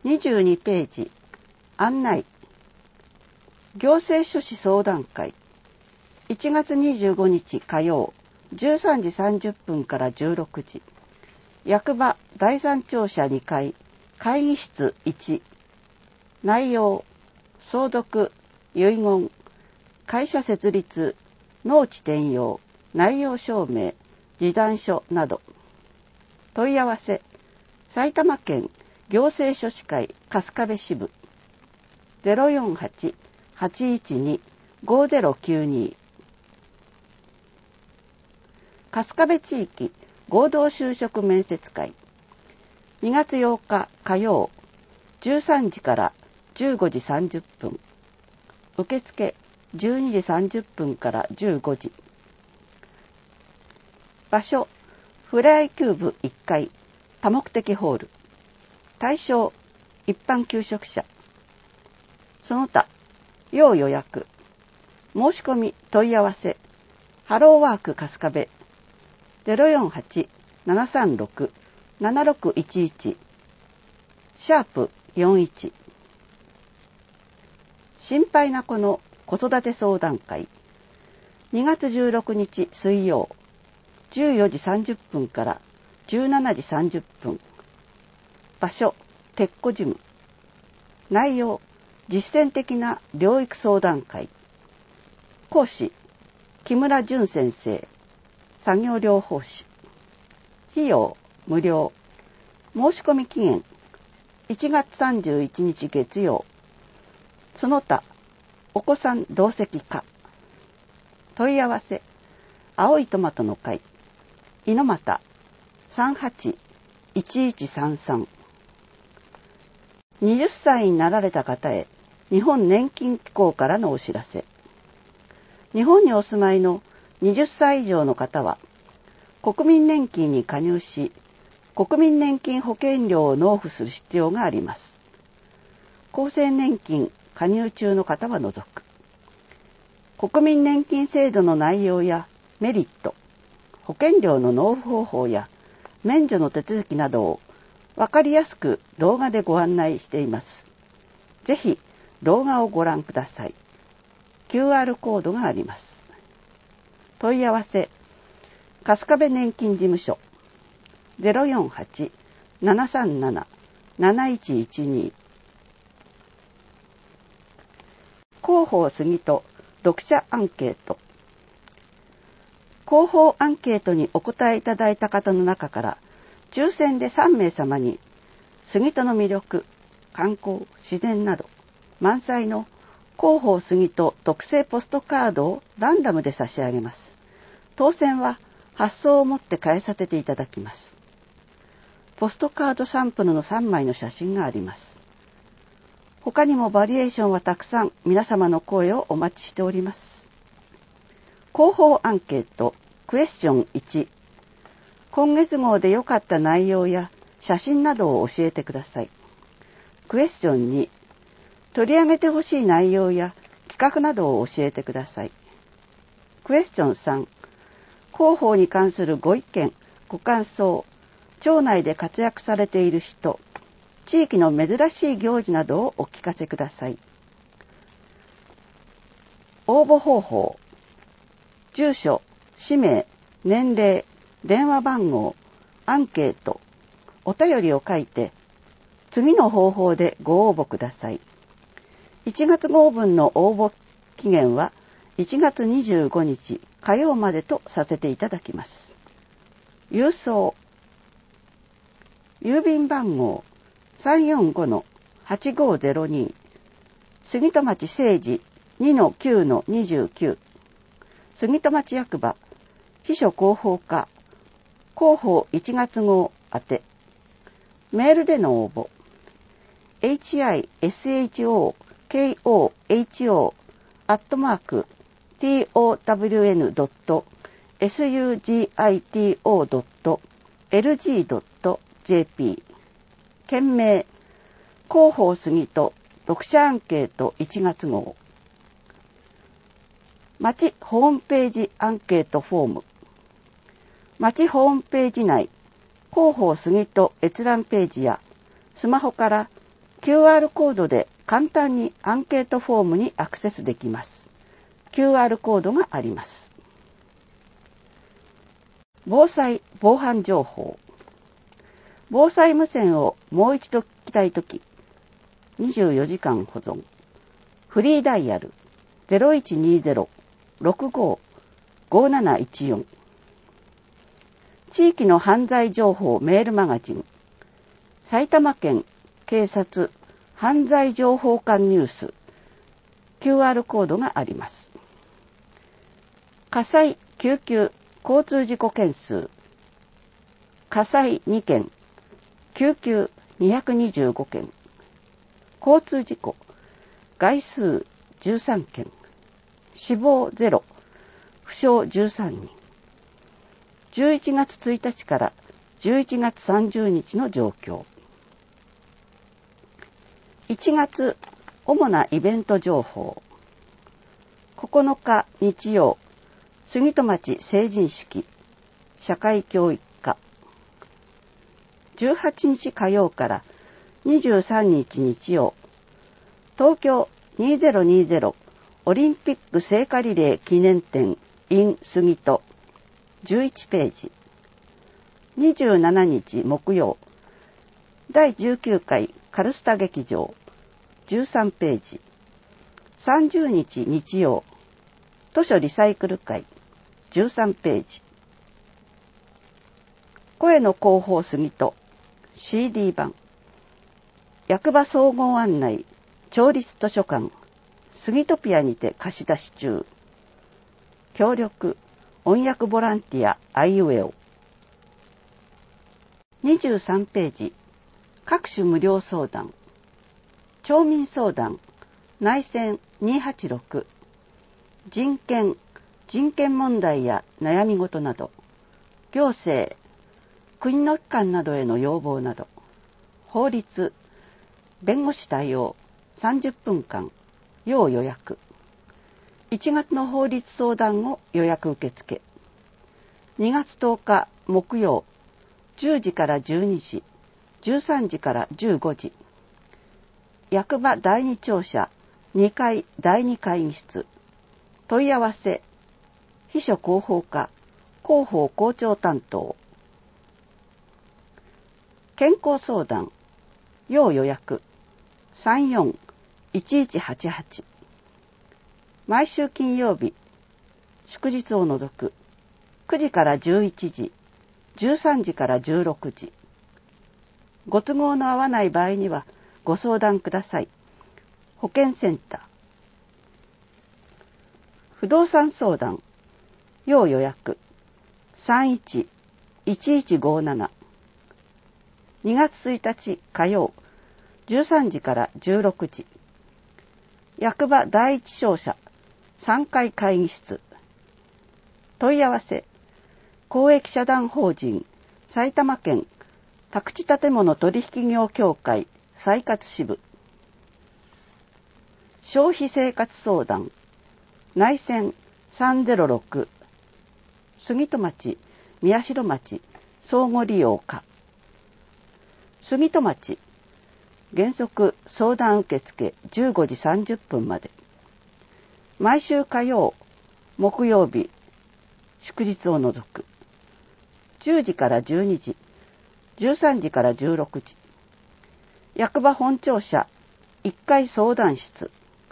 22ページ案内。行政書士相談会1月25日火曜13時30分から16時、役場第三庁舎2階会議室1。内容、相続、遺言、会社設立、農地転用、内容証明、示談書など。問い合わせ、埼玉県行政書士会春日部支部 048-812-5092。春日部地域合同就職面接会2月8日火曜13時から15時30分。受付12時30分から15時。場所、フライキューブ1階多目的ホール。対象、一般求職者。その他、要予約。申し込み問い合わせ、ハローワーク春日部 048-736-7611 #41。心配な子の子育て相談会2月16日水曜14時30分から17時30分。場所、鉄子ジム。内容、実践的な療育相談会。講師、木村淳先生、作業療法士。費用、無料。申し込み期限、1月31日月曜。その他、お子さん同席可。問い合わせ、青いトマトの会、猪俣 38-1133。20歳になられた方へ、日本年金機構からのお知らせ。日本にお住まいの20歳以上の方は、国民年金に加入し、国民年金保険料を納付する必要があります。厚生年金加入中の方は除く。国民年金制度の内容やメリット、保険料の納付方法や免除の手続きなどをわかりやすく動画でご案内しています。ぜひ動画をご覧ください。QR コードがあります。問い合わせ、春日部年金事務所 048-737-7112。広報杉戸読者アンケート。広報アンケートにお答えいただいた方の中から抽選で3名様に杉戸の魅力、観光、自然など満載の広報杉戸特製ポストカードをランダムで差し上げます。当選は発送をもって返させていただきます。ポストカードサンプルの3枚の写真があります。他にもバリエーションはたくさん、皆様の声をお待ちしております。広報アンケートクエスチョン1。今月号で良かった内容や写真などを教えてください。クエスチョン2。取り上げてほしい内容や企画などを教えてください。クエスチョン3。広報に関するご意見、ご感想、町内で活躍されている人、地域の珍しい行事などをお聞かせください。応募方法、住所、氏名、年齢、電話番号、アンケート、お便りを書いて、次の方法でご応募ください。1月号分の応募期限は1月25日火曜までとさせていただきます。郵送、郵便番号345-8502、杉戸町政治 2-9-29、杉戸町役場秘書広報課広報1月号宛て。メールでの応募、hishoho@towito.sugito.lg.jp。件名、広報杉戸読者アンケート1月号。町ホームページアンケートフォーム。町ホームページ内、広報杉戸閲覧ページやスマホから QR コードで簡単にアンケートフォームにアクセスできます。QR コードがあります。防災・防犯情報。防災無線をもう一度聞きたいとき、24時間保存。フリーダイヤル 0120-65-5714。地域の犯罪情報メールマガジン。埼玉県警察犯罪情報館ニュース。QR コードがあります。火災・救急・交通事故件数。火災2件、救急225件、交通事故、害数13件、死亡0、負傷13人。11月1日から11月30日の状況。1月、主なイベント情報。9日日曜、杉戸町成人式、社会教育科。18日火曜から23日日曜、東京2020オリンピック聖火リレー記念展 in 杉戸11ページ。27日木曜、第19回カルスタ劇場13ページ。30日日曜、図書リサイクル会13ページ。声の広報杉戸 CD 版。役場総合案内町立図書館杉戸ピアにて貸し出し中。協力音訳ボランティアアイウェオ。23ページ。各種無料相談。町民相談内線286。人権問題や悩み事など、行政、国の機関などへの要望など、法律、弁護士対応30分間、要予約。1月の法律相談を予約受付。2月10日木曜、10時から12時、13時から15時。役場第2庁舎2階第2会議室。問い合わせ、秘書広報課、広報校長担当。健康相談、要予約、34-1188。毎週金曜日、祝日を除く、9時から11時、13時から16時。ご都合の合わない場合にはご相談ください。保健センター。不動産相談、要予約、31-1157。2月1日火曜、13時から16時。役場第一商社3階会議室。問い合わせ、公益社団法人埼玉県宅地建物取引業協会再活支部。消費生活相談内線306。杉戸町宮代町相互利用課。杉戸町原則相談受付15時30分まで。毎週火曜木曜日祝日を除く10時から12時、13時から16時。役場本庁舎1階相談室。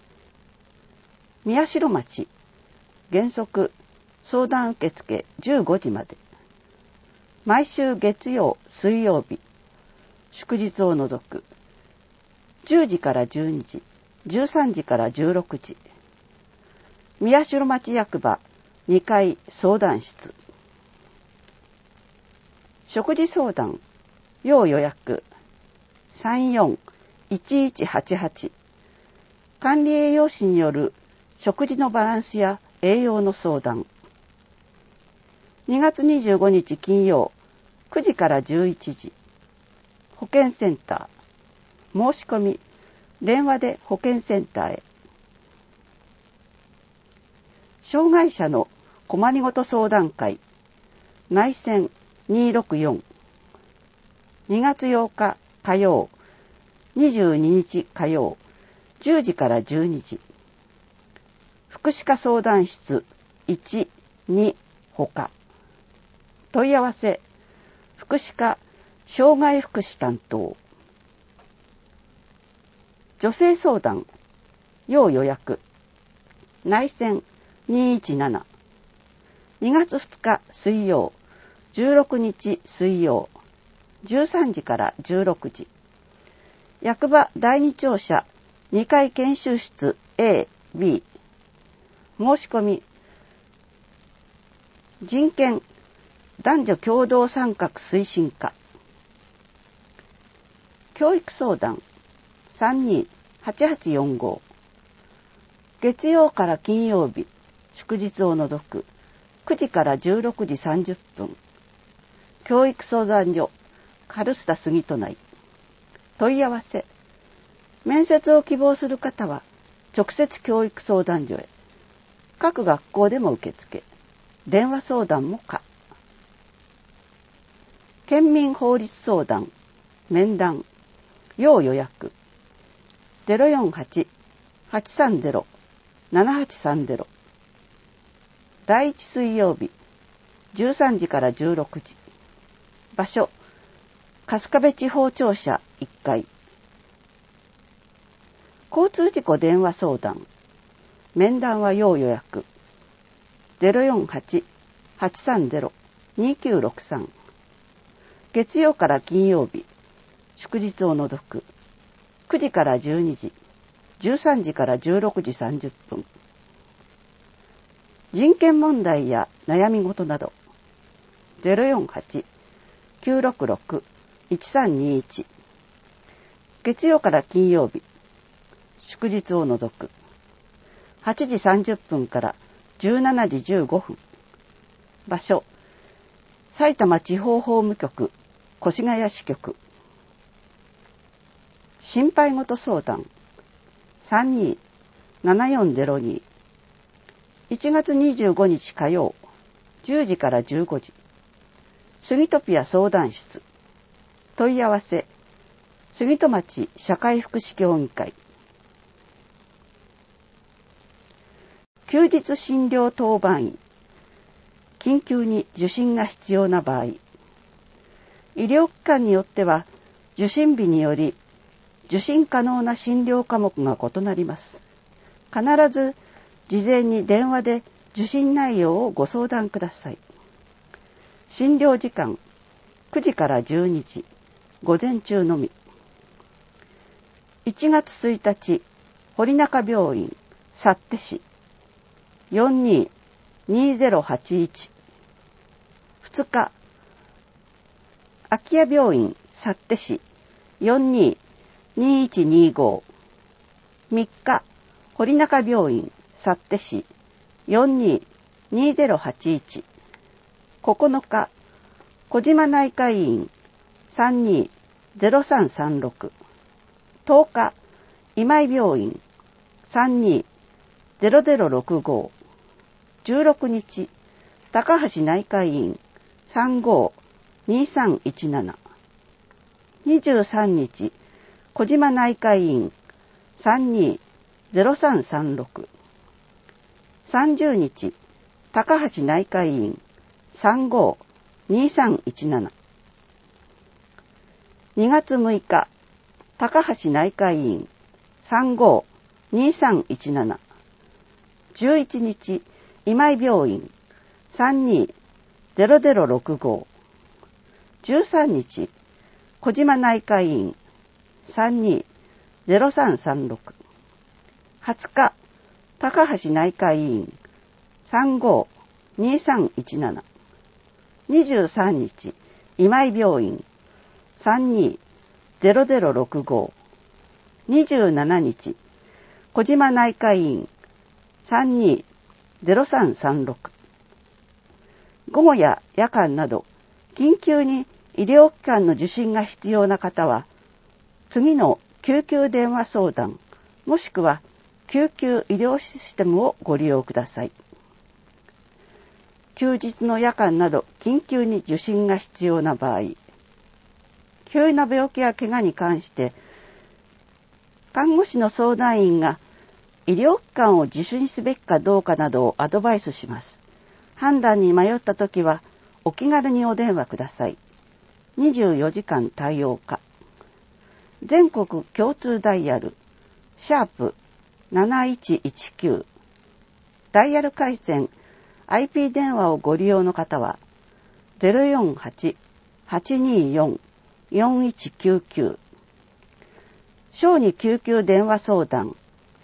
宮代町原則相談受付15時まで。毎週月曜水曜日祝日を除く10時から12時、13時から16時。宮代町役場2階相談室。食事相談要予約34-1188。管理栄養士による食事のバランスや栄養の相談。2月25日金曜9時から11時。保健センター。申し込み電話で保健センターへ。障害者の困りごと相談会内線264。2月8日火曜 22日火曜10時から12時。福祉課相談室1、2ほか。問い合わせ福祉課障害福祉担当。女性相談要予約。内線217。2月2日水曜16日水曜13時から16時。役場第二庁舎2階研修室 A、B。申し込み人権男女共同参画推進課。教育相談328845。月曜から金曜日祝日を除く9時から16時30分。教育相談所カルスタ杉戸内。問い合わせ面接を希望する方は直接教育相談所へ。各学校でも受付。電話相談も可。県民法律相談面談要予約。048-830-7830。第1水曜日13時から16時。場所春日部地方庁舎1階。交通事故電話相談面談は要予約。048-830-2963。月曜から金曜日祝日を除く9時から12時13時から16時30分。人権問題や悩み事など 048-966-1321。月曜から金曜日祝日を除く8時30分から17時15分。場所埼玉地方法務局越谷支局。心配事相談327402。1月25日火曜10時から15時。杉戸ピア相談室。問い合わせ杉戸町社会福祉協議会。休日診療当番医。緊急に受診が必要な場合。医療機関によっては受診日により受診可能な診療科目が異なります。必ず事前に電話で受診内容をご相談ください。診療時間9時から12時午前中のみ。1月1日堀中病院幸手市422081。2日空き家病院幸手市422125。3日堀中病院幸手市422081。9日小島内科医院320336。10日今井病院320065。16日高橋内科医院352317。23日小島内科医院320336。30日高橋内科医院352317。2月6日高橋内科医院352317。11日今井病院320065。13日小島内科医院320336。20日高橋内科医院352317。23日今井病院320065。27日小島内科医院320336。午後や夜間など緊急に医療機関の受診が必要な方は次の救急電話相談もしくは救急医療システムをご利用ください。休日の夜間など緊急に受診が必要な場合、急な病気や怪我に関して看護師の相談員が医療機関を受診すべきかどうかなどをアドバイスします。判断に迷ったときはお気軽にお電話ください。24時間対応可。全国共通ダイヤル#7119、ダイヤル回線 IP 電話をご利用の方は 048-824-4199、小児救急電話相談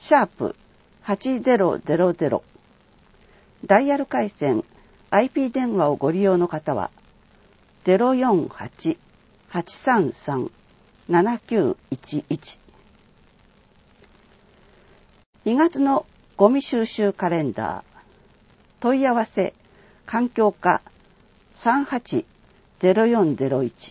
#8000、ダイヤル回線 IP 電話をご利用の方は 048-833-7911。2月のゴミ収集カレンダー。問い合わせ環境課380401。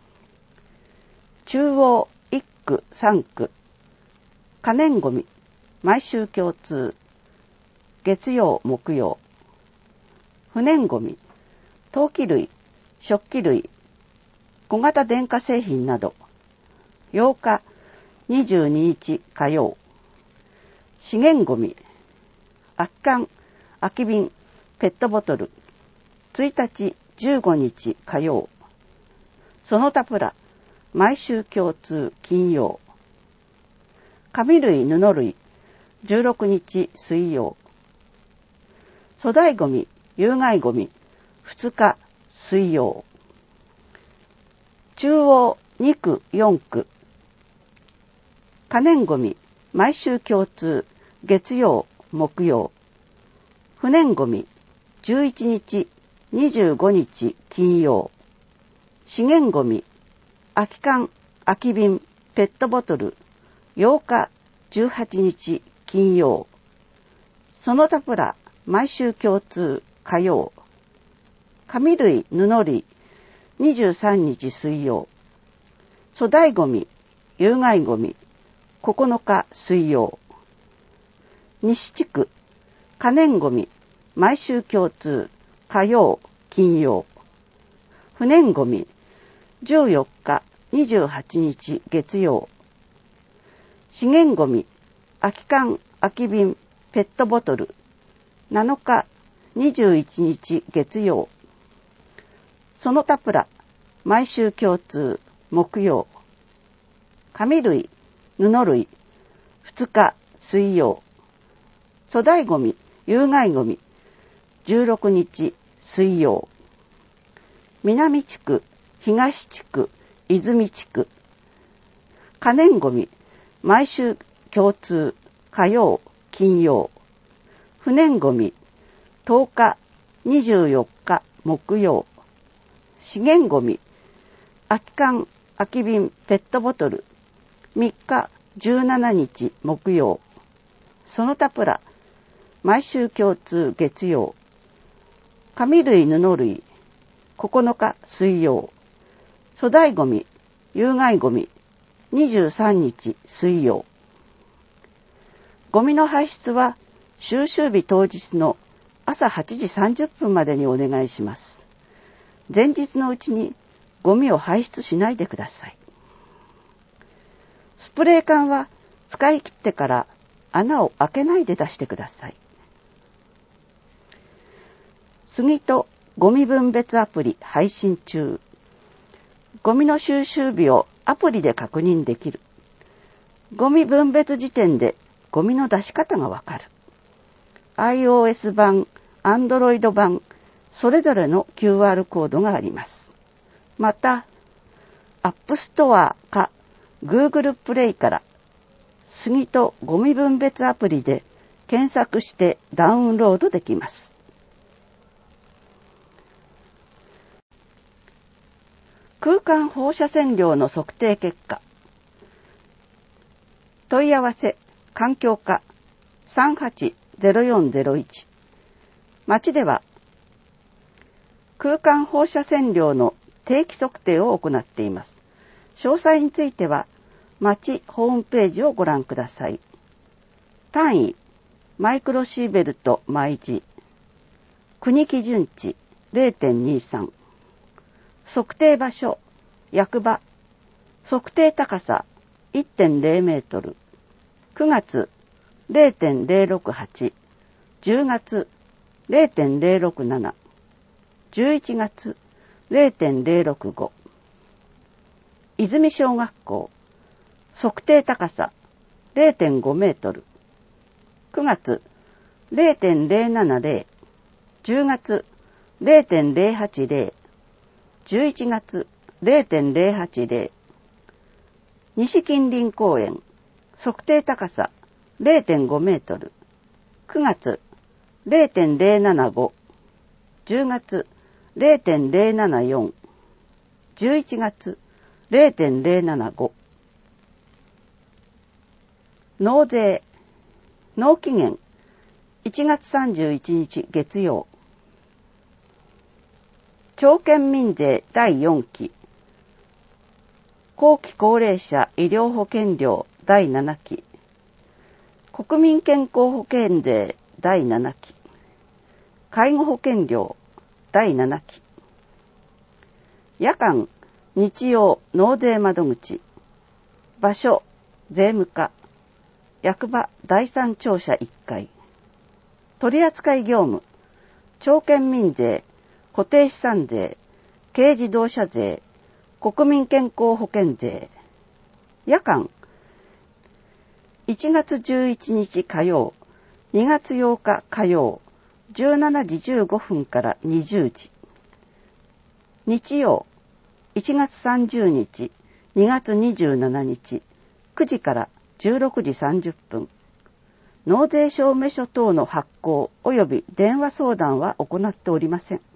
中央1区3区可燃ゴミ毎週共通、月曜木曜。不燃ゴミ陶器類、食器類、小型電化製品など。8日22日火曜。資源ゴミ空き缶、空き瓶、ペットボトル。1日15日火曜。その他プラ毎週共通金曜。紙類、布類16日水曜。粗大ゴミ、有害ゴミ2日水曜。中央2区4区可燃ゴミ毎週共通月曜木曜。不燃ゴミ11日25日金曜。資源ゴミ空き缶、空き瓶、ペットボトル8日18日金曜。その他プラ毎週共通火曜。紙類、布類23日水曜。粗大ゴミ、有害ゴミ9日水曜。西地区可燃ゴミ毎週共通火曜金曜。不燃ゴミ14日28日月曜。資源ゴミ空き缶、空き瓶、ペットボトル7日21日月曜。その他プラ毎週共通木曜。紙類、布類2日水曜。粗大ゴミ、有害ゴミ16日水曜。南地区、東地区、泉地区可燃ゴミ毎週共通火曜金曜。不燃ゴミ10日24日木曜。資源ゴミ空き缶、空き瓶、ペットボトル3日17日木曜。その他プラ毎週共通月曜。紙類、布類9日水曜。粗大ゴミ、有害ゴミ23日水曜。ゴミの排出は収集日当日の朝8時30分までにお願いします。前日のうちにゴミを排出しないでください。スプレー缶は使い切ってから穴を開けないで出してください。杉戸ゴミ分別アプリ配信中。ゴミの収集日をアプリで確認できる。ゴミ分別時点でゴミの出し方がわかる。iOS 版、Android 版、それぞれの QR コードがあります。また、App Store か Google Play から杉戸ゴミ分別アプリで検索してダウンロードできます。空間放射線量の測定結果。問い合わせ環境課380401。町では空間放射線量の定期測定を行っています。詳細については町ホームページをご覧ください。単位マイクロシーベルト毎時。国基準値 0.23。測定場所役場。測定高さ 1.0 メートル。 9月 0.068、10月 0.067、11月 0.065。泉小学校、測定高さ 0.5 メートル。9月 0.070、10月 0.080、11月 0.080。西近隣公園、測定高さ 0.5 メートル。9月 0.075、10月 0.074、11月 0.075。納税、納期限1月31日月曜。町県民税第4期、後期高齢者医療保険料第7期、国民健康保険税第7期、介護保険料第7期。夜間日曜納税窓口、場所税務課、役場第3庁舎1階。取扱業務、町県民税、固定資産税、軽自動車税、国民健康保険税。夜間1月11日火曜、2月8日火曜、17時15分から20時。日曜1月30日、2月27日、9時から16時30分。納税証明書等の発行及び電話相談は行っておりません。